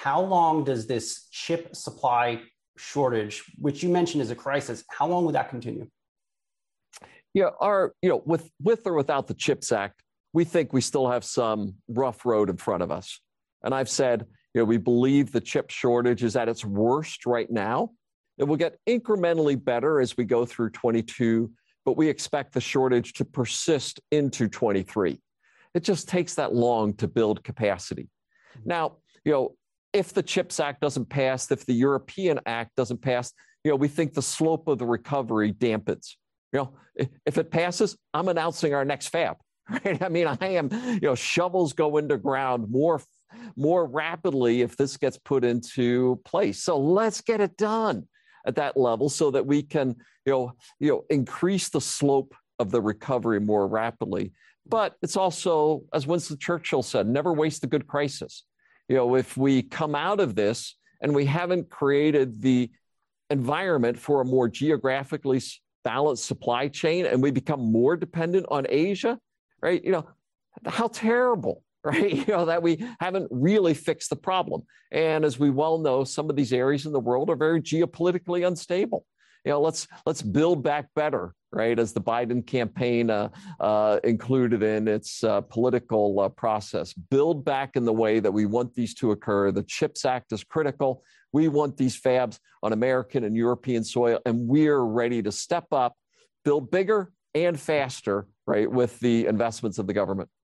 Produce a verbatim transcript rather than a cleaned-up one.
how long does this chip supply shortage, which you mentioned is a crisis, how long would that continue? Yeah, our, you know, with, with or without the CHIPS Act, we think we still have some rough road in front of us. And I've said, you know, we believe the chip shortage is at its worst right now. It will get incrementally better as we go through twenty-two, but we expect the shortage to persist into twenty-three. It just takes that long to build capacity. Now, you know, if the CHIPS Act doesn't pass, if the European Act doesn't pass, you know, we think the slope of the recovery dampens. You know, if it passes, I'm announcing our next fab. Right? I mean, I am, you know, shovels go into ground more, more rapidly if this gets put into place. So let's get it done at that level so that we can, you know, you know, increase the slope of the recovery more rapidly. But it's also, as Winston Churchill said, never waste a good crisis. You know, if we come out of this and we haven't created the environment for a more geographically balanced supply chain and we become more dependent on Asia, right? You know, how terrible, right? You know, that we haven't really fixed the problem. And as we well know, some of these areas in the world are very geopolitically unstable. You know, let's let's build back better, right? As the Biden campaign uh, uh, included in its uh, political uh, process, build back in the way that we want these to occur. The CHIPS Act is critical. We want these fabs on American and European soil, and we're ready to step up, build bigger and faster, right, with the investments of the government.